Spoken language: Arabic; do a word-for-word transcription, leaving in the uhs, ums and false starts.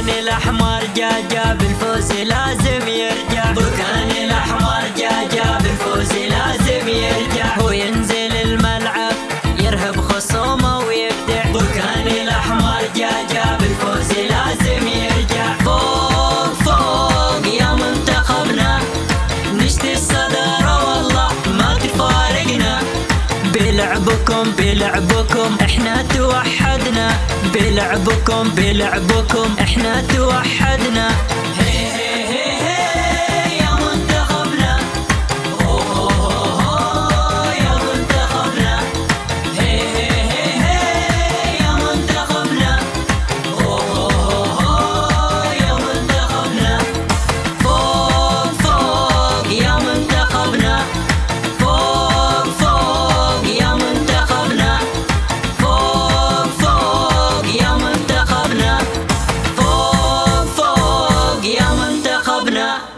بركان الأحمر جا جا بالفوز لازم يرجع، بركان الأحمر جا جا بالفوز لازم يرجع، هو ينزل الملعب يرهب خصومه ويبدع، بركان الأحمر جا جا بالفوز لازم يرجع. فوق فوق يا منتخبنا نشتي الصدارة والله ما تفارقنا، بلعبكم بلعبكم احنا توحدنا، بلعبكم بلعبكم احنا توحدنا. هي هي هي هي يا منتخبنا، أوه أوه أوه يا منتخبنا، هي هي هي هي يا منتخبنا، أوه أوه أوه يا منتخبنا. فوق فوق يا منتخبنا، فوق فوق يا منتخبنا، فوق فوق يا منتخبنا، فوق فوق يا منتخبنا.